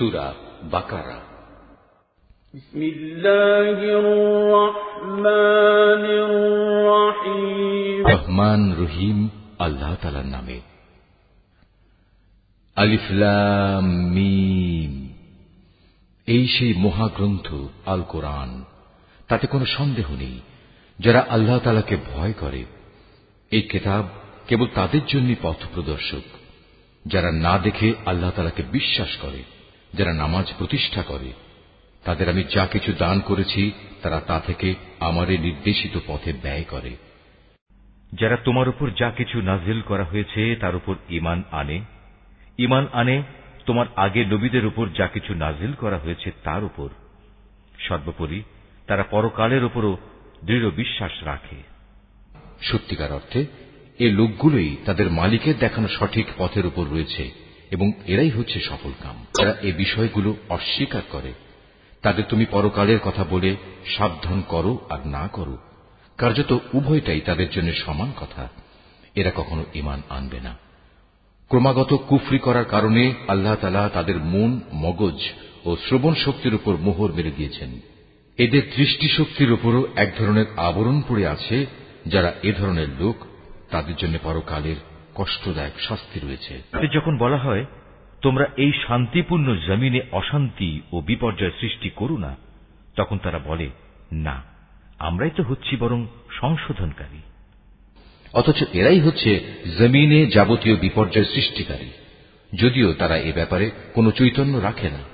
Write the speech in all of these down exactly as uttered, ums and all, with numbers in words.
সূরা বাকারা। বিসমিল্লাহির রহমানির রহিম। রহমান রহিম আল্লাহ তাআলার নামে। আলিফ লাম মিম। এই সেই মহাগ্রন্থ আল কোরআন, তাতে কোনো সন্দেহ নেই যারা আল্লাহ তাআলাকে ভয় করে। এই কিতাব কেবল তাদের জন্যই পথ প্রদর্শক, যারা না দেখে আল্লাহ তাআলাকে বিশ্বাস করে, যারা নামাজ প্রতিষ্ঠা করে। তাদের আমি যা কিছু দান করেছি তারা তা থেকে আমারই নির্দেশিত পথে ব্যয় করে। যারা তোমার উপর যা কিছু নাজিল করা হয়েছে তার উপর ঈমান আনে, ঈমান আনে তোমার আগে নবীদের উপর যা কিছু নাজিল করা হয়েছে তার উপর। সর্বোপরি তারা পরকালের উপরও দৃঢ় বিশ্বাস রাখে। সত্যিকার অর্থে এ লোকগুলোই তাদের মালিকের দেখানো সঠিক পথের উপর রয়েছে এবং এরাই হচ্ছে সফলকাম। যারা এ বিষয়গুলো অস্বীকার করে তাদের তুমি পরকালের কথা বলে সাবধান করো আর না করো, কার্যত উভয়টাই তাদের জন্য সমান কথা। এরা কখনো ঈমান আনবে না। ক্রমাগত কুফরি করার কারণে আল্লাহ তাআলা তাদের মন, মগজ ও শ্রবণ শক্তির উপর মোহর মেরে দিয়েছেন। এদের দৃষ্টিশক্তির উপরও এক ধরনের আবরণ পড়ে আছে। যারা এ ধরনের লোক তাদের জন্য পরকালের কষ্টদায়ক শাস্তি রয়েছে। যখন বলা হয় তোমরা এই শান্তিপূর্ণ জমিনে অশান্তি ও বিপর্যয় সৃষ্টি করো না, তখন তারা বলে, না, আমরাই তো হচ্ছি বরং সংশোধনকারী। অথচ এরাই হচ্ছে জমিনে যাবতীয় বিপর্যয় সৃষ্টিকারী, যদিও তারা এ ব্যাপারে কোনো চৈতন্য রাখে না।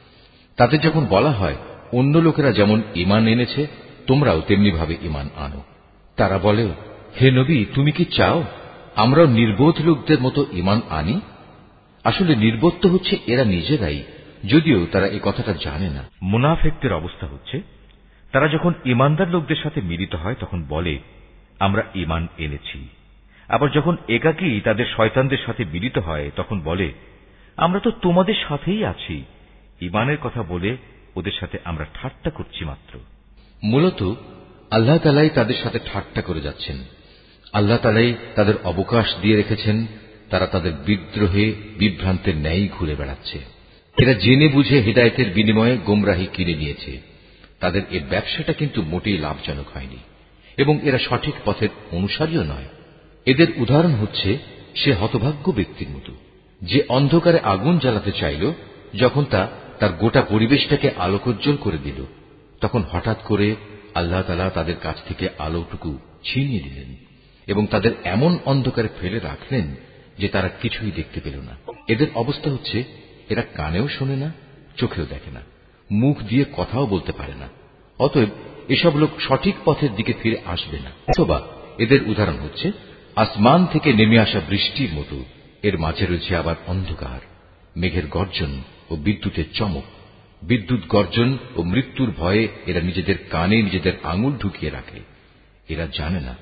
তাদের যখন বলা হয় অন্য লোকেরা যেমন ঈমান এনেছে তোমরাও তেমনি ভাবে ঈমান আনো, তারা বলে, হে নবী, তুমি কি চাও আমরাও নির্বোধ লোকদের মতো ঈমান আনি? আসলে নির্বোধ তো হচ্ছে এরা নিজেরাই, যদিও তারা এই কথাটা জানে না। মুনাফিকদের অবস্থা হচ্ছে তারা যখন ঈমানদার লোকদের সাথে মিলিত হয় তখন বলে, আমরা ঈমান এনেছি। আবার যখন একাকী তাদের শয়তানদের সাথে মিলিত হয় তখন বলে, আমরা তো তোমাদের সাথেই আছি। ঈমানের কথা বলে ওদের সাথে আমরা ঠাট্টা করছি মাত্র। মূলত আল্লাহ তাআলাই তাদের সাথে ঠাট্টা করে যাচ্ছেন। আল্লাহ তাআলাই তাদের অবকাশ দিয়ে রেখেছেন। তারা তাদের বিদ্রোহে বিভ্রান্তের ন্যায় ঘুরে বেড়াচ্ছে। এরা জেনে বুঝে হিদায়াতের বিনিময়ে গোমরাহি কিনে নিয়েছে। তাদের এ ব্যবসাটা কিন্তু মোটেই লাভজনক হয়নি এবং এরা সঠিক পথের অনুসারীও নয়। এদের উদাহরণ হচ্ছে সে হতভাগ্য ব্যক্তির মতো যে অন্ধকারে আগুন জ্বালাতে চাইল। যখন তা তার গোটা পরিবেশটাকে আলোকোজ্জ্বল করে দিল, তখন হঠাৎ করে আল্লাহ তাআলা তাদের কাছ থেকে আলোটুকু ছিনিয়ে দিলেন এবং তাদের এমন অন্ধকারে ফেলে রাখলেন যে তারা কিছুই দেখতে পেল না। এদের অবস্থা হচ্ছে এরা কানেও শোনে না, চোখেও দেখে না, মুখ দিয়ে কথাও বলতে পারে না। অতএব এসব লোক সঠিক পথের দিকে ফিরে আসবে না। অথবা এদের উদাহরণ হচ্ছে আসমান থেকে নেমে আসা বৃষ্টির মতো। এর মাঝে রয়েছে আবার অন্ধকার, মেঘের গর্জন ও বিদ্যুতের চমক। বিদ্যুৎ গর্জন ও মৃত্যুর ভয়ে এরা নিজেদের কানে নিজেদের আঙুল ঢুকিয়ে রাখে। এরা জানে না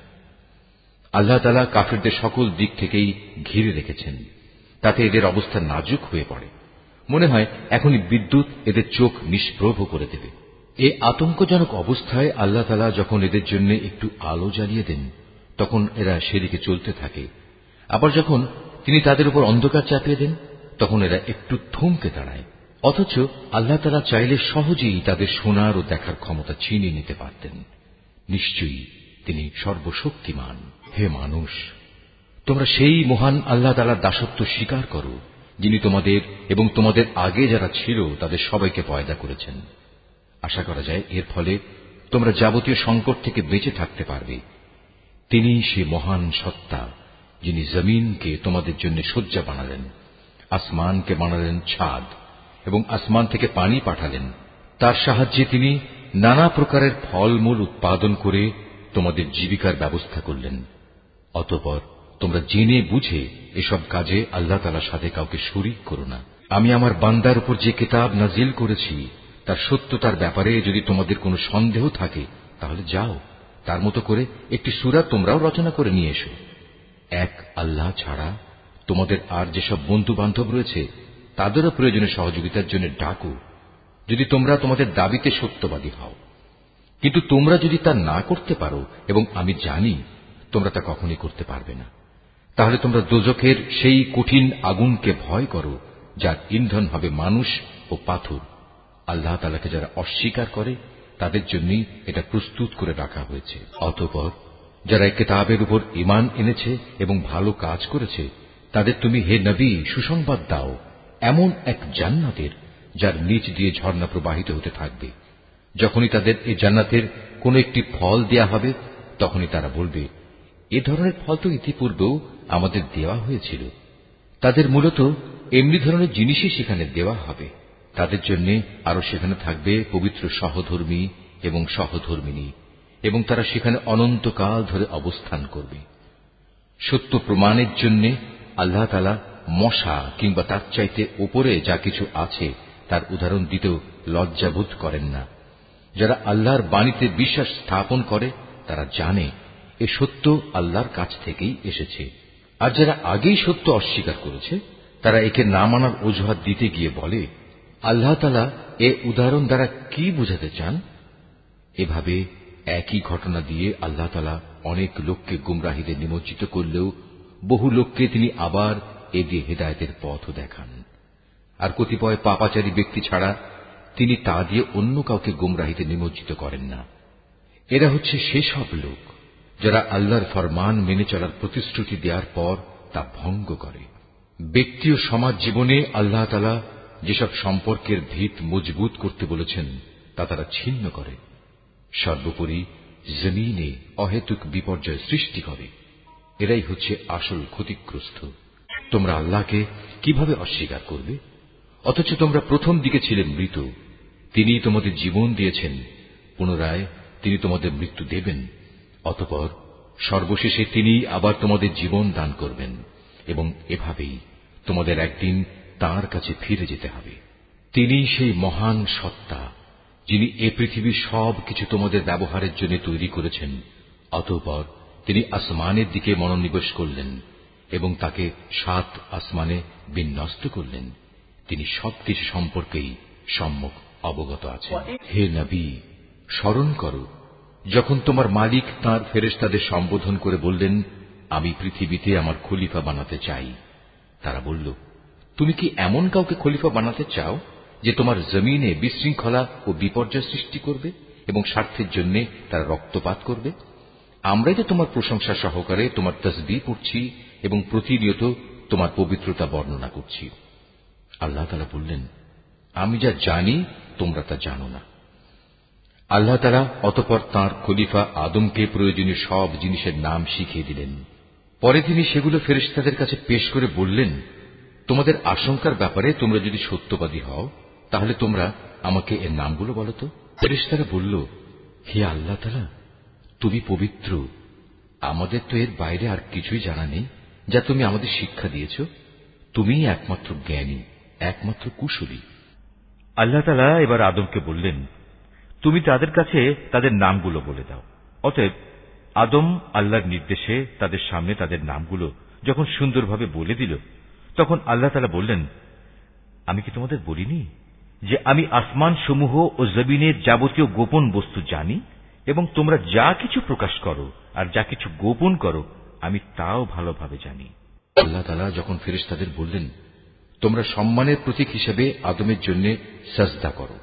আল্লাহ তাআলা কাফিরদের সকল দিক থেকেই ঘিরে রেখেছেন। তাতে এদের অবস্থা নাজুক হয়ে পড়ে। মনে হয় এখনই বিদ্যুৎ এদের চোখ নিষ্প্রভ করে দেবে। এ আতঙ্কজনক অবস্থায় আল্লাহ তাআলা যখন এদের জন্য একটু আলো জ্বালিয়ে দেন তখন এরা সেদিকে চলতে থাকে। আবার যখন তিনি তাদের উপর অন্ধকার চাপিয়ে দেন তখন এরা একটু থমকে দাঁড়ায়। অথচ আল্লাহ তাআলা চাইলে সহজেই তাদের শোনার ও দেখার ক্ষমতা ছিনিয়ে নিতে পারতেন। নিশ্চয়ই তিনি সর্বশক্তিমান। হে মানুষ, তোমরা সেই মহান আল্লাহ তাআলার দাসত্ব স্বীকার করো যিনি তোমাদের এবং তোমাদের আগে যারা ছিল তাদের সবাইকে পয়দা করেছেন। আশা করা যায় এর ফলে তোমরা যাবতীয় সংকট থেকে বেঁচে থাকতে পারবে। তিনি সে মহান সত্তা যিনি জমিনকে তোমাদের জন্য শয্যা বানালেন, আসমানকে বানালেন ছাদ এবং আসমান থেকে পানি পাঠালেন। তার সাহায্যে তিনি নানা প্রকারের ফলমূল উৎপাদন করে তোমাদের জীবিকার ব্যবস্থা করলেন। অতঃপর তোমরা জেনে বুঝে এসব কাজে আল্লাহ তাআলার সাথে কাউকে শরীক করো না। আমি আমার বান্দার উপর যে কিতাব নাজিল করেছি তার সত্যতার ব্যাপারে যদি তোমাদের কোনো সন্দেহ থাকে তাহলে যাও, তার মতো করে একটি সূরা তোমরাও রচনা করে নিয়ে এসো। এক আল্লাহ ছাড়া তোমাদের আর যেসব বন্ধু বান্ধব রয়েছে তাদেরও প্রয়োজনে সহযোগিতার জন্য ডাকো, যদি তোমরা তোমাদের দাবিতে সত্যবাদী হও। কিন্তু তোমরা যদি তা না করতে পারো, এবং আমি জানি তোমরা তা কখনই করতে পারবে না, তাহলে তোমরা দোজখের সেই কঠিন আগুনকে ভয় করো যার ইন্ধন হবে মানুষ ও ও পাথর। আল্লাহ তাআলাকে যারা অস্বীকার করে তাদের জন্যই এটা প্রস্তুত করে রাখা হয়েছে। অতঃপর যারা এই কিতাবের উপর ঈমান এনেছে এবং ভালো কাজ করেছে তাদের তুমি হে নবী সুসংবাদ দাও এমন এক জান্নাতের যার নিচ দিয়ে ঝর্ণা প্রবাহিত হতে থাকবে। যখনই তাদের এই জান্নাতের কোন একটি ফল দেয়া হবে তখনই তারা বলবে, এ ধরনের ফল তো ইতিপূর্বেও আমাদের দেওয়া হয়েছিল। তাদের মূলত এমনি ধরনের জিনিসই সেখানে দেওয়া হবে। তাদের জন্য আরো সেখানে থাকবে পবিত্র সহধর্মী এবং সহধর্মিনী, এবং তারা সেখানে অনন্তকাল ধরে অবস্থান করবে। সত্য প্রমাণের জন্য আল্লাহ তাআলা মশা কিংবা তার চাইতে উপরে যা কিছু আছে তার উদাহরণ দিতেও লজ্জাবোধ করেন না। যারা আল্লাহর বাণীতে বিশ্বাস স্থাপন করে তারা জানে এ সত্য আল্লাহর কাছ থেকেই এসেছে। আর যারা আগেই সত্য অস্বীকার করেছে তারা একে না মানার অজুহাত দিতে গিয়ে বলে, আল্লাহ তাআলা এ উদাহরণ দ্বারা কি বোঝাতে চান? এভাবে একই ঘটনা দিয়ে আল্লাহ তাআলা অনেক লোককে গুমরাহিতে নিমজ্জিত করলেও বহু লোককে তিনি আবার এ দিয়ে হেদায়েতের পথ দেখান। আর কতিপয় পাপাচারী ব্যক্তি ছাড়া তিনি তা দিয়ে অন্য কাউকে গুমরাহিতে নিমজ্জিত করেন না। এরা হচ্ছে সেসব লোক যারা আল্লাহর ফরমান মেনে চলার প্রতিশ্রুতি দেওয়ার পর তা ভঙ্গ করে। ব্যক্তি ও সমাজ জীবনে আল্লাহ তাআলা যেসব সম্পর্কের ভিত মজবুত করতে বলেছেন তা তারা ছিন্ন করে। সর্বোপরি জমিনে অহেতুক বিপর্যয় সৃষ্টি করে। এরাই হচ্ছে আসল ক্ষতিগ্রস্ত। তোমরা আল্লাহকে কিভাবে অস্বীকার করবে? অথচ তোমরা প্রথম দিকে ছিলেন মৃত। তিনি তোমাদের জীবন দিয়েছেন, পুনরায় তিনি তোমাদের মৃত্যু দেবেন। অতঃপর সর্বশেষে তিনি আবার তোমাদের জীবন দান করবেন, এবং এভাবেই তোমাদের একদিন তাঁর কাছে ফিরে যেতে হবে। তিনি সেই মহান সত্তা যিনি এ পৃথিবীর সব কিছু তোমাদের ব্যবহারের জন্য তৈরি করেছেন। অতঃপর তিনি আসমানের দিকে মনোনিবেশ করলেন এবং তাকে সাত আসমানে বিন্যস্ত করলেন। তিনি সবকিছু সম্পর্কেই সম্যক অবগত আছেন। হে নবী, স্মরণ করো যখন তোমার মালিক তাঁর ফেরেশতাদের সম্বোধন করে বললেন, আমি পৃথিবীতে আমার খলিফা বানাতে চাই। তারা বলল, তুমি কি এমন কাউকে খলিফা বানাতে চাও যে তোমার জমিনে বিশৃঙ্খলা ও বিপর্যয় সৃষ্টি করবে এবং স্বার্থের জন্য তারা রক্তপাত করবে? আমরাই তো তোমার প্রশংসা সহকারে তোমার তাসবিহ পড়ছি এবং প্রতিনিয়ত তোমার পবিত্রতা বর্ণনা করছি। আল্লাহ তাআলা বললেন, আমি যা জানি তোমরা তা জানো না। আল্লাহ তাআলা অতঃপর তাঁর খলিফা আদমকে প্রয়োজনীয় সব জিনিসের নাম শিখিয়ে দিলেন। পরে তিনি সেগুলো ফেরেশতাদের কাছে পেশ করে বললেন, তোমাদের আশঙ্কার ব্যাপারে তোমরা যদি সত্যবাদী হও তাহলে তোমরা আমাকে এর নামগুলো বলো তো। ফেরেশতারা বলল, হে আল্লাহ তাআলা, তুমি পবিত্র, আমাদের তো এর বাইরে আর কিছুই জানা নেই যা তুমি আমাদের শিক্ষা দিয়েছ। তুমিই একমাত্র জ্ঞানী, একমাত্র কুশলী। আল্লাহ তাআলা এবার আদমকে বললেন, তুমি তাদের কাছে তাদের নামগুলো বলে দাও। অতএব আদম আল্লাহর নির্দেশে তাদের সামনে তাদের নামগুলো যখন সুন্দরভাবে বলে দিল, তখন আল্লাহ তাআলা বললেন, আমি কি তোমাদের বলিনি যে আমি আসমান সমূহ ও জমিনের যাবতীয় গোপন বস্তু জানি, এবং তোমরা যা কিছু প্রকাশ করো আর যা কিছু গোপন করো আমি তাও ভালোভাবে জানি। আল্লাহ তাআলা যখন ফেরেশতাদের বললেন, তোমরা সম্মানের প্রতীক হিসেবে আদমের জন্য সাজদা করো,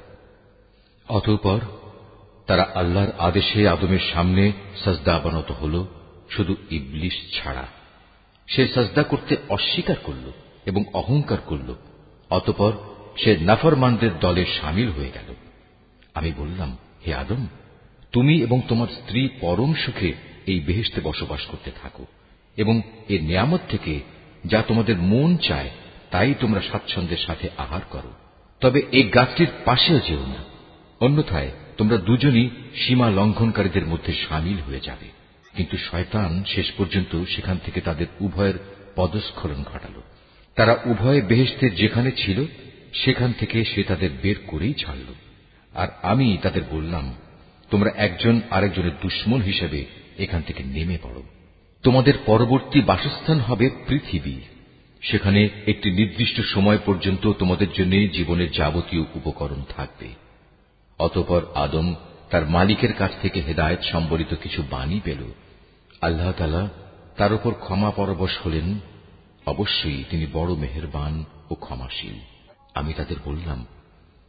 অতঃপর তারা আল্লাহর আদেশে আদমের সামনে সাজদা অবনত হল, শুধু ইবলিস ছাড়া। সে সাজদা করতে অস্বীকার করল এবং অহংকার করল। অতঃপর সে নাফরমানদের দলে শামিল হয়ে গেল। আমি বললাম, হে আদম, তুমি এবং তোমার স্ত্রী পরম সুখে এই বেহেশতে বসবাস করতে থাকো, এবং এর নিয়ামত থেকে যা তোমাদের মন চায় তাই তোমরা স্বাচ্ছন্দ্যের সাথে আহার করো। তবে এই গাছটির পাশেও যেও না, অন্যথায় তোমরা দুজনই সীমা লঙ্ঘনকারীদের মধ্যে শামিল হয়ে যাবে। কিন্তু শয়তান শেষ পর্যন্ত সেখান থেকে তাদের উভয়ের পদস্খলন ঘটাল। তারা উভয়ে বেহেশতের যেখানে ছিল সেখান থেকে সে তাদের বের করেই ছাড়ল। আর আমি তাদের বললাম, তোমরা একজন আরেকজনের দুশমন হিসেবে এখান থেকে নেমে পড়ো। তোমাদের পরবর্তী বাসস্থান হবে পৃথিবী। সেখানে একটি নির্দিষ্ট সময় পর্যন্ত তোমাদের জন্য জীবনের যাবতীয় উপকরণ থাকবে। অতঃপর আদম তার মালিকের কাছ থেকে হেদায়েত সম্বলিত কিছু বাণী পেল। আল্লাহ তাআলা তার উপর ক্ষমা পরবশ হলেন। অবশ্যই তিনি বড় মেহেরবান ও ক্ষমাশীল। আমি তাদের বললাম,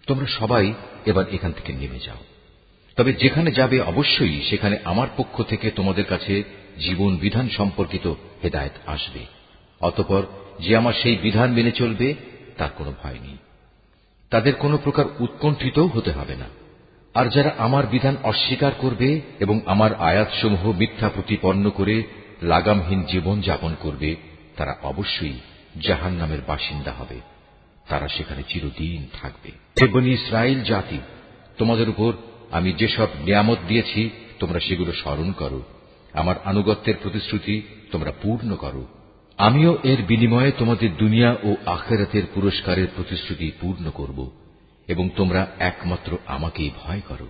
তোমরা সবাই এবার এখান থেকে নেমে যাও। তবে যেখানে যাবে অবশ্যই সেখানে আমার পক্ষ থেকে তোমাদের কাছে জীবন বিধান সম্পর্কিত হেদায়েত আসবে। অতঃপর যে আমার সেই বিধান মেনে চলবে তার কোনো ভয় নেই, তাদের কোনো প্রকার উৎকণ্ঠিতও হতে হবে না। আর যারা আমার বিধান অস্বীকার করবে এবং আমার আয়াতসমূহ মিথ্যা প্রতিপন্ন করে লাগামহীন জীবন যাপন করবে, তারা অবশ্যই জাহান্নামের বাসিন্দা হবে, তারা সেখানে চিরদিন থাকবে। হে বনী ইসরাইল জাতি, তোমাদের উপর আমি যেসব নিয়ামত দিয়েছি তোমরা সেগুলো স্মরণ করো, আমার আনুগত্যের প্রতিশ্রুতি তোমরা পূর্ণ করো। আমিও এর বিনিময়ে তোমাদের দুনিয়া ও আখিরাতের পুরস্কারের প্রতিশ্রুতি পূর্ণ করব এবং তোমরা একমাত্র আমাকেই ভয় করো।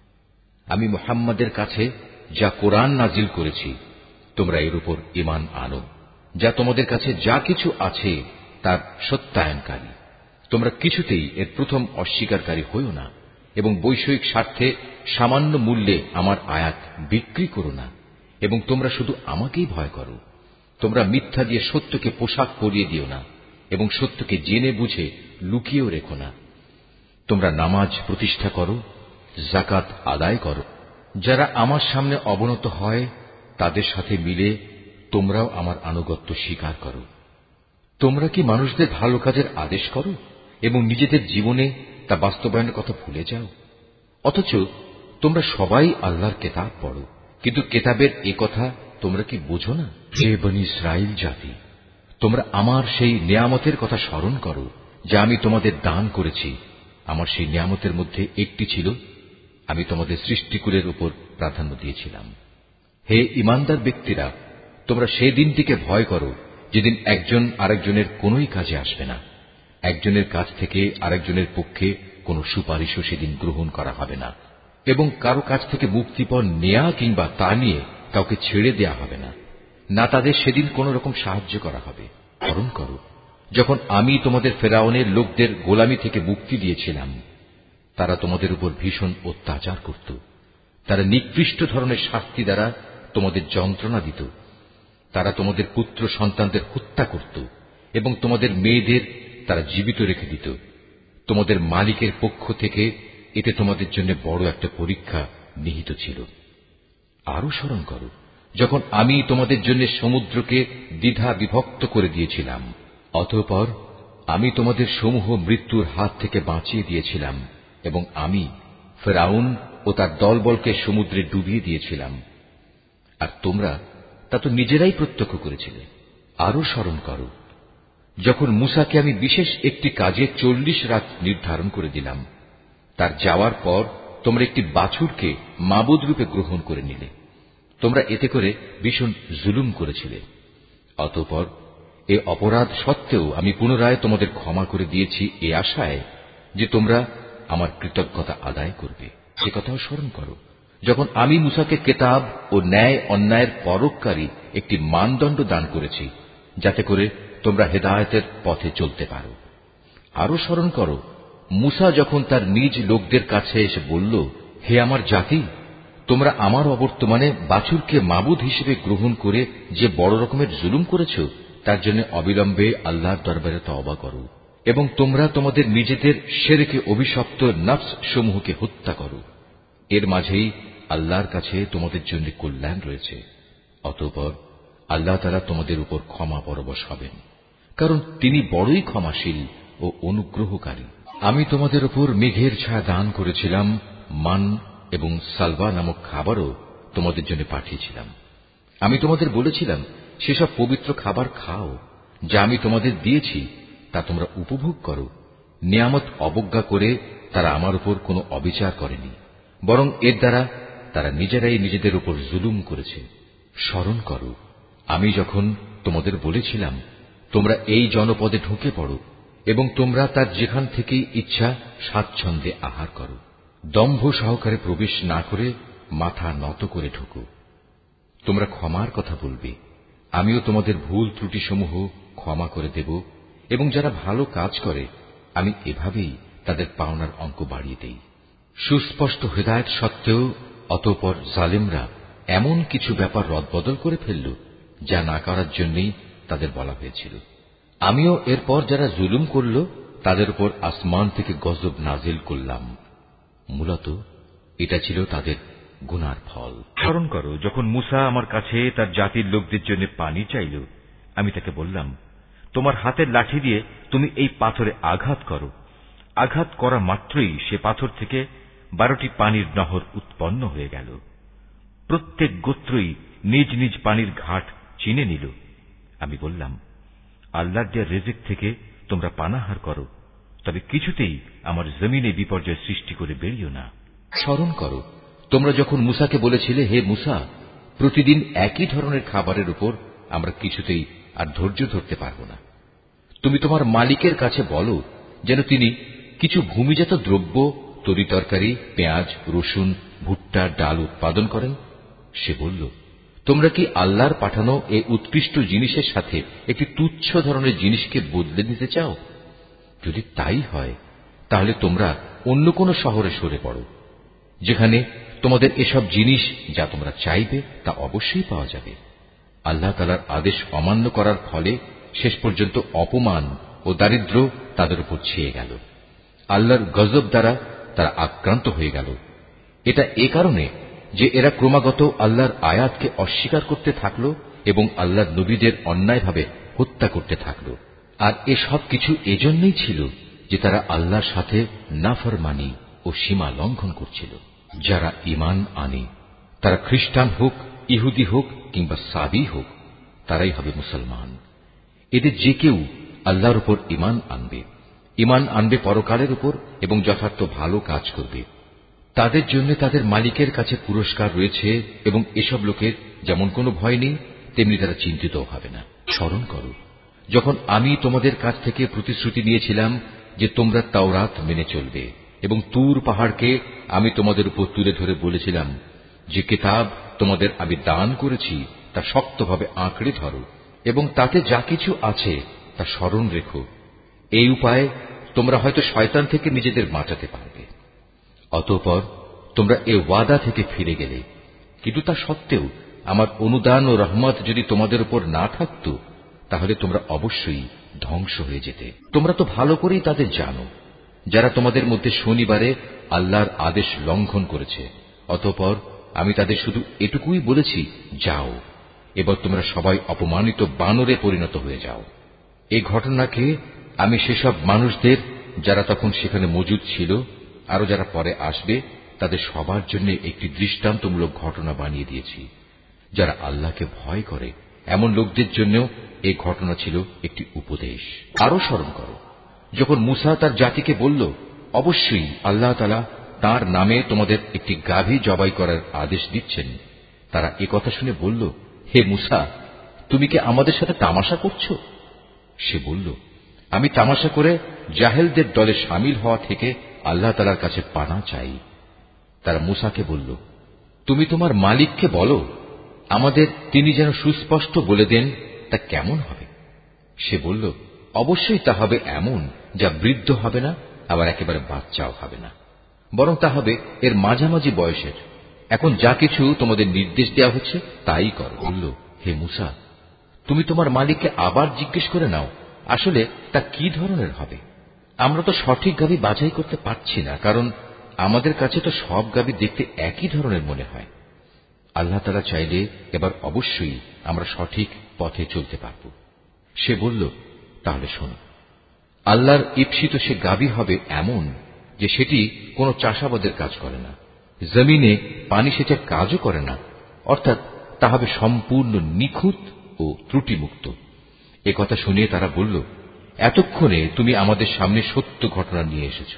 আমি মুহাম্মাদের কাছে যা কোরআন নাজিল করেছি তোমরা এর উপর ঈমান আনো, যা তোমাদের কাছে যা কিছু আছে তার সত্যায়নকারী। তোমরা কিছুতেই এর প্রথম অস্বীকারী হইও না এবং বৈষয়িক স্বার্থে সামান্য মূল্যে আমার আয়াত বিক্রি করো না, এবং তোমরা শুধু আমাকেই ভয় করো। তোমরা মিথ্যা দিয়ে সত্যকে পোশাক পরিয়ে দিও না এবং সত্যকে জেনে বুঝে লুকিয়েও রেখো না। তোমরা নামাজ প্রতিষ্ঠা করো, যাকাত আদায় করো। যারা আমার সামনে অবনত হয় তাদের সাথে মিলে তোমরাও আমার আনুগত্য স্বীকার করো। তোমরা কি মানুষদের ভালো কাজের আদেশ করো এবং নিজেদের জীবনে তা বাস্তবায়নের কথা ভুলে যাও? অথচ তোমরা সবাই আল্লাহর কেতাব পড়ো, কিন্তু কেতাবের এ কথা তোমরা কি বোঝো না? হে বনী ইসরাইল জাতি, তোমরা আমার সেই নিয়ামতের কথা স্মরণ করো যা আমি তোমাদের দান করেছি। আমার সেই নিয়ামতের মধ্যে একটি ছিল আমি তোমাদের সৃষ্টিকুলের উপর প্রাধান্য দিয়েছিলাম। হে ঈমানদার ব্যক্তিরা, তোমরা সেই দিনটিকে ভয় করো যেদিন একজন আরেকজনের কোনোই কাজে আসবে না, একজনের কাছ থেকে আরেকজনের পক্ষে কোনো সুপারিশও সেদিন গ্রহণ করা হবে না, এবং কারো কাছ থেকে মুক্তিপণ নেয়া কিংবা তা নিয়ে কাউকে ছেড়ে দেয়া হবে না, না তাদের সেদিন কোন রকম সাহায্য করা হবে। স্মরণ করো যখন আমি তোমাদের ফেরাউনের লোকদের গোলামি থেকে মুক্তি দিয়েছিলাম, তারা তোমাদের উপর ভীষণ অত্যাচার করত। তারা নিকৃষ্ট ধরনের শাস্তি দ্বারা তোমাদের যন্ত্রণা দিত। তারা তোমাদের পুত্র সন্তানদের হত্যা করত এবং তোমাদের মেয়েদের তারা জীবিত রেখে দিত। তোমাদের মালিকের পক্ষ থেকে এতে তোমাদের জন্য বড় একটা পরীক্ষা নিহিত ছিল। আরো স্মরণ করো যখন আমি তোমাদের জন্য সমুদ্রকে দ্বিধা বিভক্ত করে দিয়েছিলাম, অতঃপর আমি তোমাদের সমূহ মৃত্যুর হাত থেকে বাঁচিয়ে দিয়েছিলাম এবং আমি ফেরাউন ও তার দলবলকে সমুদ্রে ডুবিয়ে দিয়েছিলাম, আর তোমরা তা তো নিজেরাই প্রত্যক্ষ করেছিলে। আরো স্মরণ করো যখন মূসাকে আমি বিশেষ একটি কাজে চল্লিশ রাত নির্ধারণ করে দিলাম, তার যাওয়ার পর তোমরা একটি বাছুরকে মাবুদ রূপে গ্রহণ করে নিলে। তোমরা এতে করে ভীষণ জুলুম করেছিলে। অতঃপর এ অপরাধ সত্ত্বেও আমি পুনরায় তোমাদের ক্ষমা করে দিয়েছি এ আশায় যে তোমরা আমার কৃতজ্ঞতা আদায় করবে। সে কথাও স্মরণ করো যখন আমি মূসাকে কেতাব ও ন্যায় অন্যায়ের পরোপকারী একটি মানদণ্ড দান করেছি, যাতে করে তোমরা হেদায়েতের পথে চলতে পারো। আরো স্মরণ করো মূসা যখন তার নিজ লোকদের কাছে এসে বলল, হে আমার জাতি, তোমরা আমার অবর্তমানে বাছুরকে মাবুদ হিসেবে গ্রহণ করে যে বড় রকমের জুলুম করেছ, তার জন্য অবিলম্বে আল্লাহর দরবারে তওবা করো এবং তোমরা তোমাদের নিজেদের শিরকে অভিশপ্ত নফস সমূহকে হত্যা করো। এর মাঝেই আল্লাহর কাছে তোমাদের জন্য কল্যাণ রয়েছে। অতঃপর আল্লাহ তাআলা তোমাদের উপর ক্ষমা পরবশ হবেন, কারণ তিনি বড়ই ক্ষমাশীল ও অনুগ্রহকারী। আমি তোমাদের উপর মেঘের ছায়া দান করেছিলাম, মান এবং সালওয়া নামক খাবারও তোমাদের জন্য পাঠিয়েছিলাম। আমি তোমাদের বলেছিলাম সেসব পবিত্র খাবার খাও যা আমি তোমাদের দিয়েছি, তা তোমরা উপভোগ করো। নিয়ামত অবজ্ঞা করে তারা আমার উপর কোনো অবিচার করেনি, বরং এর দ্বারা তারা নিজেরাই নিজেদের উপর জুলুম করেছে। স্মরণ করো আমি যখন তোমাদের বলেছিলাম তোমরা এই জনপদে ঢুকে পড়ো এবং তোমরা তার যেখান থেকেই ইচ্ছা স্বাচ্ছন্দ্যে আহার করো, দম্ভ সহকারে প্রবেশ না করে মাথা নত করে ঢুকো। তোমরা ক্ষমার কথা বলবে, আমিও তোমাদের ভুল ত্রুটিসমূহ ক্ষমা করে দেব, এবং যারা ভালো কাজ করে আমি এভাবেই তাদের পাওনার অঙ্ক বাড়িয়ে দেই। সুস্পষ্ট হেদায়েত সত্ত্বেও অতঃপর জালেমরা এমন কিছু ব্যাপার রদবদল করে ফেলল যা না করার জন্যই তাদের বলা হয়েছিল। আমিও এরপর যারা জুলুম করল তাদের উপর আসমান থেকে গজব নাজিল করলাম। মূলত এটা ছিল তাদের গুনার ফল। স্মরণ করো যখন মূসা আমার কাছে তার জাতির লোকদের জন্য পানি চাইল, আমি তাকে বললাম, তোমার হাতের লাঠি দিয়ে তুমি এই পাথরে আঘাত করো। আঘাত করা মাত্রই সে পাথর থেকে বারোটি পানির নহর উৎপন্ন হয়ে গেল। প্রত্যেক গোত্রই নিজ নিজ পানির ঘাট চিনে নিল। আমি বললাম, আল্লাহর দেয়া রিজিক থেকে তোমরা পানাহার করো, তবে কিছুতেই আমার জমিনে বিপর্যয় সৃষ্টি করে বেরিও না। স্মরণ করো তোমরা যখন মূসাকে বলেছিলে, হে মূসা, প্রতিদিন একই ধরনের খাবারের উপর আমরা কিছুতেই আর ধৈর্য ধরতে পারব না। তুমি তোমার মালিকের কাছে বলো যেন তিনি কিছু ভূমিজাত দ্রব্য, তরিতরকারি, পেঁয়াজ, রসুন, ভুট্টা, ডাল উৎপাদন করেন। সে বলল, তোমরা কি আল্লাহর পাঠানো এই উৎকৃষ্ট জিনিসের সাথে একটি তুচ্ছ ধরনের জিনিসকে বদলে দিতে চাও? যদি তাই হয় তাহলে তোমরা অন্য কোন শহরে সরে পড়ো, যেখানে তোমাদের এসব জিনিস যা তোমরা চাইবে তা অবশ্যই পাওয়া যাবে। আল্লাহ তাআলার আদেশ অমান্য করার ফলে শেষ পর্যন্ত অপমান ও দারিদ্র তাদের উপর ছেয়ে গেল। আল্লাহর গজব দ্বারা তারা আক্রান্ত হয়ে গেল। এটা এ কারণে যে এরা ক্রমাগত আল্লাহর আয়াতকে অস্বীকার করতে থাকল এবং আল্লাহর নবীদের অন্যায়ভাবে হত্যা করতে থাকল। আর এসব কিছু এজন্যই ছিল যে তারা আল্লাহর সাথে নাফরমানি ও সীমা লঙ্ঘন করছিল। যারা ঈমান আনে, তারা খ্রিস্টান হোক, ইহুদি হোক কিংবা সাবি হোক, তারাই হবে মুসলমান। এদের যে কেউ আল্লাহর উপর ঈমান আনবে, ঈমান আনবে পরকালের উপর এবং যথার্থ ভালো কাজ করবে, তাদের জন্য তাদের মালিকের কাছে পুরস্কার রয়েছে এবং এসব লোকের যেমন কোনো ভয় নেই, তেমনি তারা চিন্তিতও হবে না। স্মরণ করো যখন আমি তোমাদের কাছ থেকে প্রতিশ্রুতি নিয়েছিলাম যে তোমরা তাওরাত মেনে চলবে, এবং তুর পাহাড়কে আমি তোমাদের উপর তুলে ধরে বলেছিলাম যে কিতাব তোমাদের আমি দান করেছি তা শক্তভাবে আঁকড়ে ধরো এবং তাতে যা কিছু আছে তা স্মরণ রেখো। এই উপায়ে তোমরা হয়তো শয়তান থেকে নিজেদের বাঁচাতে পারবে। অতঃপর তোমরা এ ওয়াদা থেকে ফিরে গেলে, কিন্তু তা সত্ত্বেও আমার অনুদান ও রহমত যদি তোমাদের উপর না থাকত, তাহলে তোমরা অবশ্যই ধ্বংস হয়ে যেতে। তোমরা তো ভালো করেই তাদের জানো যারা তোমাদের মধ্যে শনিবারে আল্লাহর আদেশ লঙ্ঘন করেছে। অতঃপর আমি তাদের শুধু এটুকুই বলেছি, যাও, এবার তোমরা সবাই অপমানিত বানরে পরিণত হয়ে যাও। এই ঘটনাকে আমি সেসব মানুষদের যারা তখন সেখানে মজুদ ছিল, আরো যারা পরে আসবে, তাদের সবার জন্য একটি দৃষ্টান্তমূলক ঘটনা বানিয়ে দিয়েছি। যারা আল্লাহকে ভয় করে এমন লোকদের জন্য এই ঘটনা ছিল একটি উপদেশ। আরো স্মরণ করো যখন মূসা তার জাতিকে বলল, অবশ্যই আল্লাহ তাআলা তাঁর নামে তোমাদের একটি গাভী জবাই করার আদেশ দিচ্ছেন। তারা এ কথা শুনে বলল, হে মূসা, তুমি কি আমাদের সাথে তামাশা করছো? সে বলল, আমি তামাশা করে জাহেলদের দলে শামিল হওয়া থেকে আল্লাহ তাআলার কাছে পানা চাই। তারা মূসাকে বলল, তুমি তোমার মালিককে বলো আমাদের তিনি যেন সুস্পষ্ট বলে দেন তা কেমন হবে। সে বলল, অবশ্যই তা হবে এমন যা বৃদ্ধ হবে না, আবার একেবারে বাচ্চাও হবে না, বরং তা হবে এর মাঝামাঝি বয়সের। এখন যা কিছু তোমাদের নির্দেশ দেওয়া হচ্ছে তাই কর। বলল, হে মূসা, তুমি তোমার মালিককে আবার জিজ্ঞেস করে নাও আসলে তা কি ধরনের হবে। আমরা তো সঠিক গাভী বাছাই করতে পারছি না, কারণ আমাদের কাছে তো সব গাভী দেখতে একই ধরনের মনে হয়। আল্লাহ তাআলা চাইলে এবার অবশ্যই আমরা সঠিক পথে চলতে পারব। সে বলল, তাহলে শোনো, আল্লাহর ঈপ্সিত সে গাভী হবে এমন যে সেটি কোনো চাষাবাদের কাজ করে না, জমিনে পানি সেচের কাজও করে না, অর্থাৎ তা হবে সম্পূর্ণ নিখুঁত ও ত্রুটিমুক্ত। এ কথা শুনিয়ে তারা বলল, এতক্ষণে তুমি আমাদের সামনে সত্য ঘটনা নিয়ে এসেছ।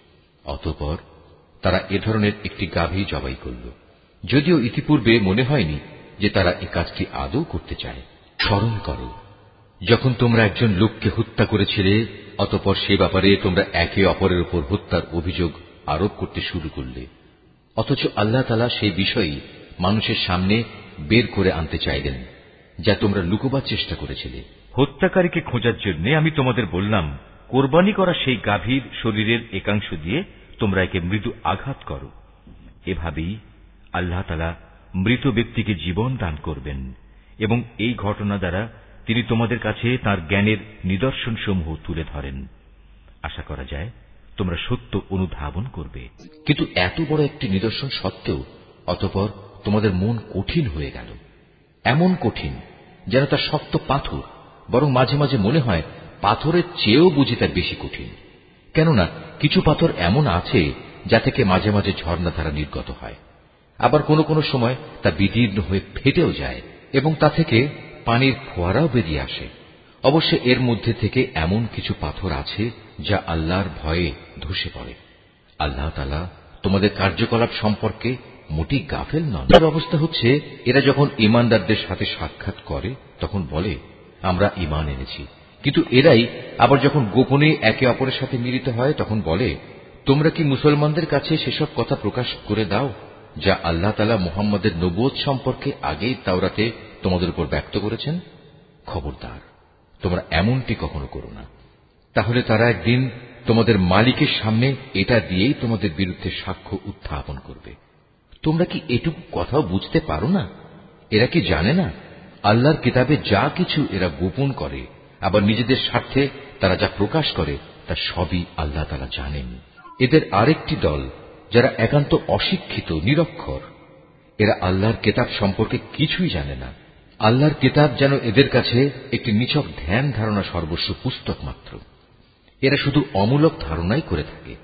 অতঃপর তারা এ ধরনের একটি গাভী জবাই করল, যদিও ইতিপূর্বে মনে হয়নি যে তারা এ কাজটি আদৌ করতে চায়। স্মরণ করো যখন তোমরা একজন লোককে হত্যা করেছিলে, অতঃপর সে ব্যাপারে তোমরা একে অপরের উপর হত্যার অভিযোগ আরোপ করতে শুরু করলে, অথচ আল্লাহ তাআলা সেই বিষয়ই মানুষের সামনে বের করে আনতে চাইলেন যা তোমরা লুকোবার চেষ্টা করেছিলে। হত্যাকারীকে খোঁজার জন্য আমি তোমাদের বললাম, কোরবানি করা সেই গাভীর শরীরের একাংশ দিয়ে তোমরা একে মৃদু আঘাত করো। এভাবেই আল্লাহ তাআলা মৃত ব্যক্তিকে জীবন দান করবেন এবং এই ঘটনা দ্বারা তিনি তোমাদের কাছে তাঁর জ্ঞানের নিদর্শনসমূহ তুলে ধরেন। আশা করা যায় তোমরা সত্য অনুধাবন করবে। কিন্তু এত বড় একটি নিদর্শন সত্ত্বেও অতঃপর তোমাদের মন কঠিন হয়ে গেল, এমন কঠিন যেন তা শক্ত পাথর, বরং মাঝে মাঝে মনে হয় পাথরের চেয়েও বুঝি তা বেশি কঠিন। কেননা কিছু পাথর এমন আছে যা থেকে মাঝে মাঝে ঝর্ণাধারা নির্গত হয়, আবার কোনো কোনো সময় তা বিদীর্ণ হয়ে ফেটেও যায় এবং তা থেকে পানির ফোয়ারাও বেরিয়ে আসে। অবশ্য এর মধ্যে থেকে এমন কিছু পাথর আছে যা আল্লাহর ভয়ে ধসে পড়ে। আল্লাহ তাআলা তোমাদের কার্যকলাপ সম্পর্কে মোটেই গাফেল নন। এর অবস্থা হচ্ছে, এরা যখন ঈমানদারদের সাথে সাক্ষাৎ করে তখন বলে আমরা ঈমান এনেছি, কিন্তু এরাই আবার যখন গোপনে একে অপরের সাথে মিলিত হয় তখন বলে তোমরা কি মুসলমানদের কাছে সেসব কথা প্রকাশ করে দাও যা আল্লাহ তাআলা মুহাম্মদের নবুয়ত সম্পর্কে আগেই তাওরাতে তোমাদের উপর ব্যক্ত করেছেন। খবরদার, তোমরা এমনটি কখনো করো না, তাহলে তারা একদিন তোমাদের মালিকের সামনে এটা দিয়েই তোমাদের বিরুদ্ধে সাক্ষ্য উত্থাপন করবে। তোমরা কি এটুকু কথাও বুঝতে পারো না? এরা কি জানে না আল্লাহর কিতাবে যা কিছু এরা গোপন করে, আবার নিজেদের স্বার্থে তারা যা প্রকাশ করে তা সবই আল্লাহ তাআলা জানেন। এদের আরেকটি দল যারা একান্ত অশিক্ষিত, নিরক্ষর, এরা আল্লাহর কিতাব সম্পর্কে কিছুই জানে না। আল্লাহর কিতাব যেন এদের কাছে একটি নিছক ধ্যান ধারণা সর্বস্ব পুস্তক মাত্র। এরা শুধু অমূলক ধারণাই করে থাকে।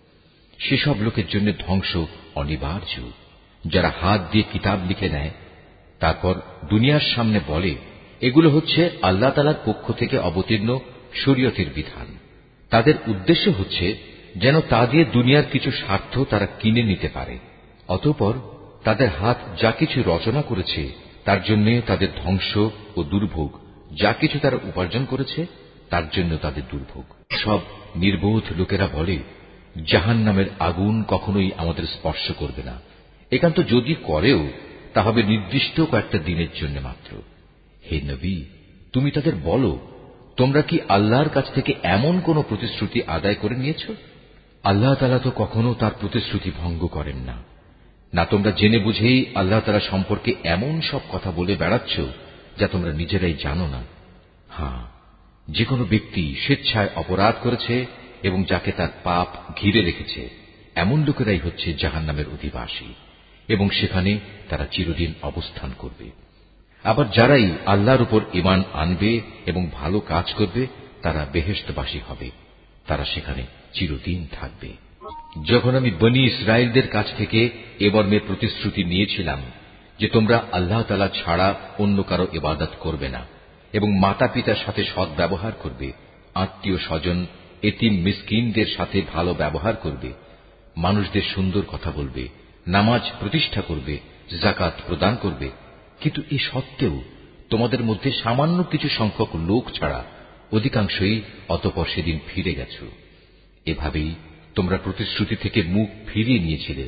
সেসব লোকের জন্য ধ্বংস অনিবার্য যারা হাত দিয়ে কিতাব লিখে নেয়, তারপর দুনিয়ার সামনে বলে এগুলো হচ্ছে আল্লাহ তাআলার পক্ষ থেকে অবতীর্ণ শরীয়তের বিধান। তাদের উদ্দেশ্য হচ্ছে যেন তা দিয়ে দুনিয়ার কিছু স্বার্থ তারা কিনে নিতে পারে। অতঃপর তাদের হাত যা কিছু রচনা করেছে তার জন্য তাদের ধ্বংস ও দুর্ভোগ, যা কিছু তারা উপার্জন করেছে তার জন্য তাদের দুর্ভোগ। সব নির্বোধ লোকেরা বলে জাহান্নামের আগুন কখনোই আমাদের স্পর্শ করবে না, একান্ত যদি করেও তা হবে নির্দিষ্ট কয়েকটা দিনের জন্য মাত্র। হে নবী, তুমি তাদের বলো তোমরা কি আল্লাহর কাছ থেকে এমন কোন প্রতিশ্রুতি আদায় করে নিয়েছ? আল্লাহ তাআলা তো কখনো তার প্রতিশ্রুতি ভঙ্গ করেন না। না তোমরা জেনে বুঝেই আল্লাহ তাআলা সম্পর্কে এমন সব কথা বলে বেড়াচ্ছ যা তোমরা নিজেরাই জানো না। হ্যাঁ, যে কোনো ব্যক্তি স্বেচ্ছায় অপরাধ করেছে এবং যাকে তার পাপ ঘিরে রেখেছে, এমন লোকেরাই হচ্ছে জাহান্নামের অধিবাসী এবং সেখানে তারা চিরদিন অবস্থান করবে। আবার যারাই আল্লাহর উপর ঈমান আনবে এবং ভালো কাজ করবে তারা বেহেশতবাসী হবে, তারা সেখানে চিরদিন থাকবে। যখন আমি বনী ইসরায়েলদের কাছ থেকে এ মর্মে প্রতিশ্রুতি নিয়েছিলাম যে তোমরা আল্লাহ তাআলা ছাড়া অন্য কারো ইবাদত করবে না এবং মাতা পিতার সাথে সৎ ব্যবহার করবে, আত্মীয় স্বজন, এতিম মিসকিনদের সাথে ভালো ব্যবহার করবে, মানুষদের সুন্দর কথা বলবে, নামাজ প্রতিষ্ঠা করবে, যাকাত প্রদান করবে, কিন্তু এ সত্ত্বেও তোমাদের মধ্যে সামান্য কিছু সংখ্যক লোক ছাড়া অধিকাংশই অতঃপর সেদিন ফিরে গেছ। এভাবেই তোমরা প্রতিশ্রুতি থেকে মুখ ফিরিয়ে নিয়েছিলে।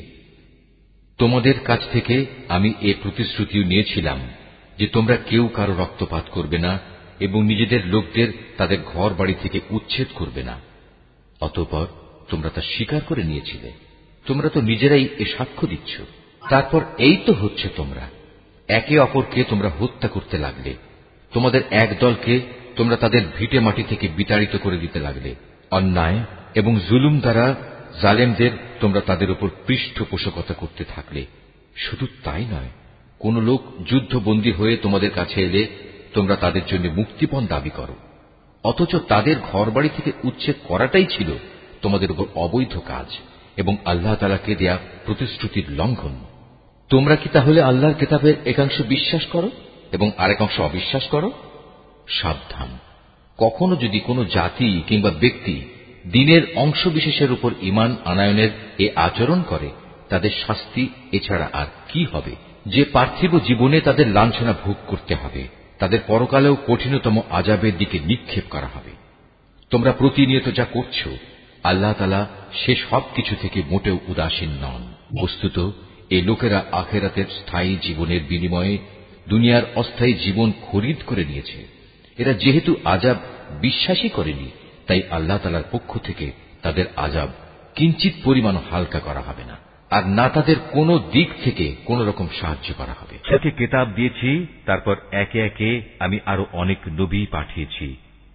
তোমাদের কাছ থেকে আমি এ প্রতিশ্রুতিও নিয়েছিলাম যে তোমরা কেউ কারো রক্তপাত করবে না এবং নিজেদের লোকদের তাদের ঘর বাড়ি থেকে উচ্ছেদ করবে না। অতঃপর তোমরা তা স্বীকার করে নিয়েছিলে। তোমরা তো নিজেরাই এ সাক্ষ্য দিচ্ছ। তারপর এই তো হচ্ছে তোমরা একে অপরকে তোমরা হত্যা করতে লাগলে। তোমাদের এক দলকে তোমরা তাদের ভিটে মাটি থেকে বিতাড়িত করে দিতে লাগলে। অন্যায় এবং জুলুম দ্বারা জালেমদের তোমরা তাদের উপর পৃষ্ঠপোষকতা করতে থাকলে। শুধু তাই নয়, কোন লোক যুদ্ধবন্দী হয়ে তোমাদের কাছে এলে তোমরা তাদের জন্য মুক্তিপণ দাবি করো, অথচ তাদের ঘরবাড়ি থেকে উচ্ছেদ করাটাই ছিল তোমাদের উপর অবৈধ কাজ এবং আল্লাহ তাআলাকে দেয়া প্রতিশ্রুতির লঙ্ঘন। তোমরা কি তাহলে আল্লাহর কিতাবের একাংশ বিশ্বাস করো এবং আরেকাংশ অবিশ্বাস করো? সাবধান, কখনো যদি কোনো জাতি কিংবা ব্যক্তি দ্বীনের অংশ বিশেষের উপর ঈমান আনায়নের এ আচরণ করে, তাদের শাস্তি এছাড়া আর কি হবে? যে পার্থিব জীবনে তাদের লাঞ্ছনা ভোগ করতে হবে, তাদের পরকালেও কঠিনতম আযাবের দিকে নিক্ষেপ করা হবে। তোমরা প্রতিনিয়ত যা করছো, আল্লাহ তাআলা সে সব কিছু থেকে মোটেও উদাসীন নন। বস্তুত এই লোকেরা আখিরাতের স্থায়ী জীবনের বিনিময়ে দুনিয়ার অস্থায়ী জীবন খরিদ করে নিয়েছে। এরা যেহেতু আযাব বিশ্বাসই করেনি, তাই আল্লাহ তাআলার পক্ষ থেকে তাদের আযাব কিঞ্চিত পরিমাণ হালকা করা হবে না, আর না তাদের কোন দিক থেকে কোন রকম সাহায্য করা হবে। তাকে কিতাব দিয়েছি, তারপর একে একে আমি আরো অনেক নবী পাঠিয়েছি।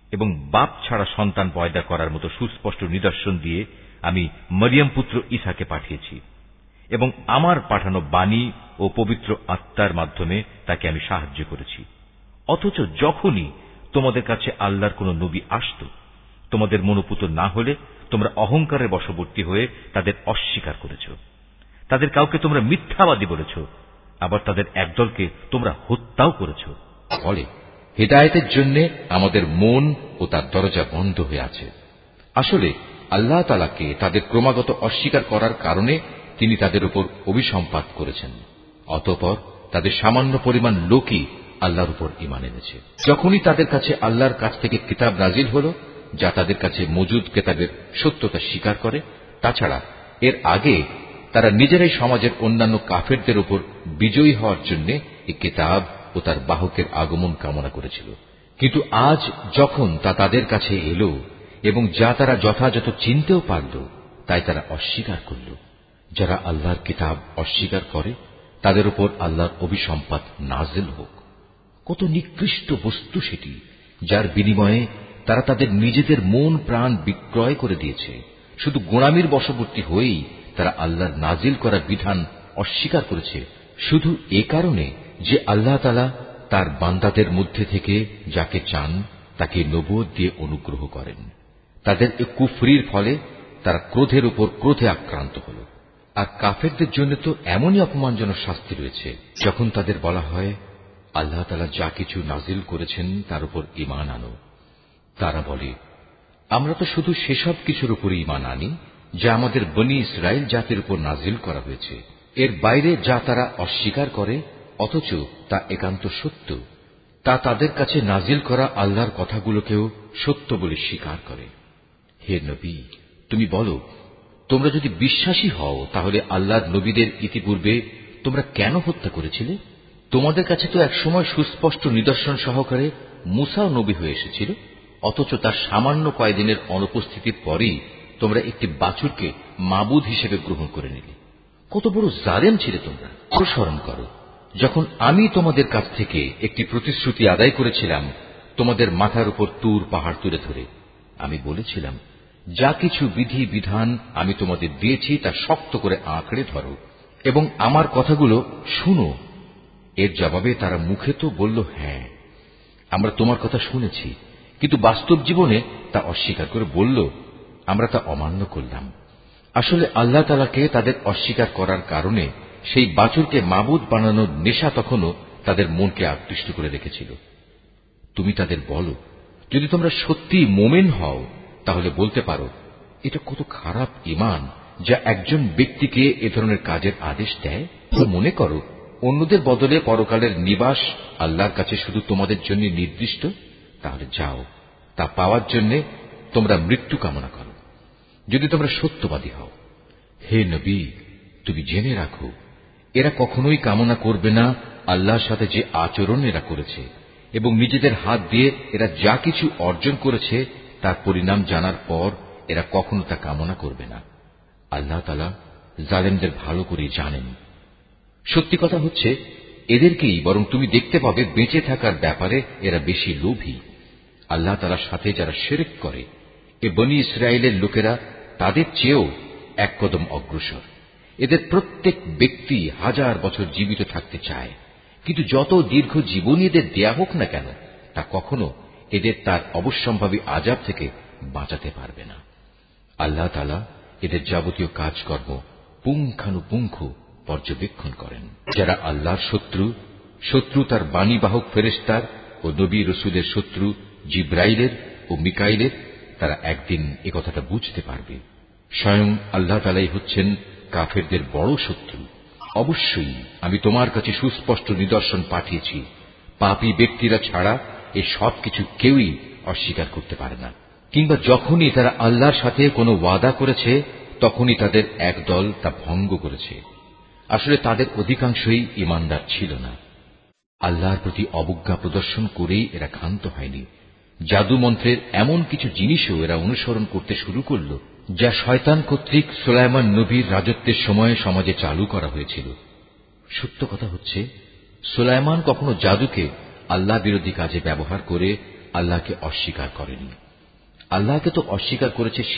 এবং বাপ ছাড়া সন্তান পয়দা করার মতো সুস্পষ্ট নিদর্শন দিয়ে আমি মরিয়ম পুত্র ঈসাকে পাঠিয়েছি এবং আমার পাঠানো বাণী ও পবিত্র আত্মার মাধ্যমে তাকে আমি সাহায্য করেছি। অথচ যখনই তোমাদের কাছে আল্লাহর কোন নবী আসত, তোমাদের মনোপুত না হলে তোমরা অহংকারের বশবর্তী হয়ে তাদের অস্বীকার করেছ। তাদের কাউকে তোমরা মিথ্যাবাদী বলেছ, আবার তাদের একদলকে তোমরা হত্যাও করেছ। ফলে হেদায়েতের জন্য আমাদের মন ও তার দরজা বন্ধ হয়ে আছে। আসলে আল্লাহ তাআলাকে তাদের ক্রমাগত অস্বীকার করার কারণে তিনি তাদের উপর অভিসম্পাত করেছেন। অতঃপর তাদের সামান্য পরিমাণ লোকই আল্লাহর উপর ঈমান এনেছে। যখনই তাদের কাছে আল্লাহর কাছ থেকে কিতাব নাজিল হল, যা তাদের কাছে মজুদ কিতাবের সত্যতা স্বীকার করে, তাছাড়া এর আগে তারা নিজেরাই সমাজের অন্যান্য কাফেরদের উপর বিজয়ী হওয়ার জন্য এই কিতাব ও তার বাহকের আগমন কামনা করেছিল। কিন্তু আজ যখন তা তাদের কাছে এলো এবং যা তারা যথাযথ চিনতেও পারল, তাই তারা অস্বীকার করল। যারা আল্লাহর কিতাব অস্বীকার করে তাদের উপর আল্লাহর অভিসম্পাত নাজিল হোক। কত নিকৃষ্ট বস্তু সেটি, যার বিনিময়ে তারা তাদের নিজেদের মন প্রাণ বিক্রয় করে দিয়েছে। শুধু গোঁড়ামির বশবর্তী হয়েই তারা আল্লাহর নাজিল করা বিধান অস্বীকার করেছে, শুধু এ কারণে যে আল্লাহ তাআলা তার বান্দাদের মধ্যে থেকে যাকে চান তাকে নবুয়ত দিয়ে অনুগ্রহ করেন। তাদের এ কুফরির ফলে তারা ক্রোধের উপর ক্রোধে আক্রান্ত হল। আর কাফেরদের জন্য তো এমনই অপমানজনক শাস্তি রয়েছে, যখন তাদের বলা হয় আল্লাহ তাআলা যা কিছু নাজিল করেছেন তার উপর ঈমান আনো। তারা বলে, আমরা তো শুধু সেসব কিছুর উপর ঈমান আনি যা আমাদের বনী ইসরাইল জাতির উপর নাজিল করা হয়েছে। এর বাইরে যা তারা অস্বীকার করে অথচ তা একান্ত সত্য, তা তাদের কাছে নাজিল করা আল্লাহর কথাগুলোকেও সত্য বলে স্বীকার করে। হে নবী, তুমি বলো, তোমরা যদি বিশ্বাসী হও তাহলে আল্লাহর নবীদের ইতিপূর্বে তোমরা কেন হত্যা করেছিলে? তোমাদের কাছে তো একসময় সুস্পষ্ট নিদর্শন সহকারে মূসাও নবী হয়ে এসেছিল, অথচ তার সামান্য কয়েকদিনের অনুপস্থিতির পরেই তোমরা একটি বাছুরকে মাবুদ হিসেবে গ্রহণ করে নিলে। কত বড় জালেম ছিলে তোমরা! অনুসরণ করো, যখন আমি তোমাদের কাছ থেকে একটি প্রতিশ্রুতি আদায় করেছিলাম তোমাদের মাথার উপর তুর পাহাড় তুলে ধরে, আমি বলেছিলাম যা কিছু বিধি বিধান আমি তোমাদের দিয়েছি তা শক্ত করে আঁকড়ে ধরো এবং আমার কথাগুলো শুনো। এর জবাবে তারা মুখে তো বলল, হ্যাঁ আমরা তোমার কথা শুনেছি, কিন্তু বাস্তব জীবনে তা অস্বীকার করে বলল, আমরা তা অমান্য করলাম। আসলে আল্লাহ তাআলাকে তাদের অস্বীকার করার কারণে সেই বাছুরকে মাবুদ বানানোর নেশা তখনও তাদের মনকে আকৃষ্ট করে রেখেছিল। তুমি তাদের বলো, যদি তোমরা সত্যি মোমেন হও তাহলে বলতে পারো, এটা কত খারাপ ঈমান যা একজন ব্যক্তিকে এ ধরনের কাজের আদেশ দেয়। মনে করো অন্যদের বদলে পরকালের নিবাস আল্লাহর কাছে শুধু তোমাদের জন্য নির্দিষ্ট, তাহলে যাও, তা পাওয়ার জন্য তোমরা মৃত্যু কামনা করো, যদি তোমরা সত্যবাদী হও। হে নবী, তুমি জেনে রাখো, এরা কখনোই কামনা করবে না আল্লাহর সাথে যে আচরণ এরা করেছে, এবং নিজেদের হাত দিয়ে এরা যা কিছু অর্জন করেছে তার পরিণাম জানার পর এরা কখনো তা কামনা করবে না। আল্লাহ তাআলা জালেমদের ভালো করে জানেন। সত্যি কথা হচ্ছে, এদেরকেই বরং তুমি দেখতে পাবে বেঁচে থাকার ব্যাপারে এরা বেশি লোভী। আল্লাহ তাআলার সাথে যারা শিরক করে, এ বনী ইসরায়েলের লোকেরা তাদের চেয়েও এক কদম অগ্রসর। এদের প্রত্যেক ব্যক্তি হাজার বছর জীবিত থাকতে চায়, কিন্তু যত দীর্ঘ জীবনী এদের দেয়া হোক না কেন, তা কখনো এদের তার অবশ্যম্ভাবী আযাব থেকে বাঁচাতে পারবে না। আল্লাহ তাআলা এদের যাবতীয় কাজকর্ম পুঙ্খানুপুঙ্খ পর্যবেক্ষণ করেন। যারা আল্লাহর শত্রু, শত্রু তার বাণীবাহক ফেরেশতার ও নবী রসুলের শত্রু জিব্রাইলের ও মিকাইলের, তারা একদিন এ কথাটা বুঝতে পারবে। স্বয়ং আল্লাহ তাআলাই হচ্ছেন কাফেরদের বড় শত্রু। অবশ্যই আমি তোমার কাছে সুস্পষ্ট নিদর্শন পাঠিয়েছি, পাপী ব্যক্তিরা ছাড়া এ সব কিছু কেউই অস্বীকার করতে পারে না। কিংবা যখনই তারা আল্লাহর সাথে কোনো ওয়াদা করেছে তখনই তাদের একদল তা ভঙ্গ করেছে। আসলে তাদের অধিকাংশই ঈমানদার ছিল না। আল্লাহর প্রতি অবজ্ঞা প্রদর্শন করেই এরা ক্ষান্ত হয়নি। জাদু মন্ত্রের এমন কিছু জিনিসও এরা অনুসরণ করতে শুরু করল যা শয়তান কর্তৃক সুলাইমান নবীর রাজত্বের সময় সমাজে চালু করা হয়েছিল। সত্য কথা হচ্ছে, সুলাইমান কখনো জাদুকে আল্লাহ বিরোধী কাজে ব্যবহার করে আল্লাহকে অস্বীকার করেনি। আল্লাহকে তো অস্বীকার করেছে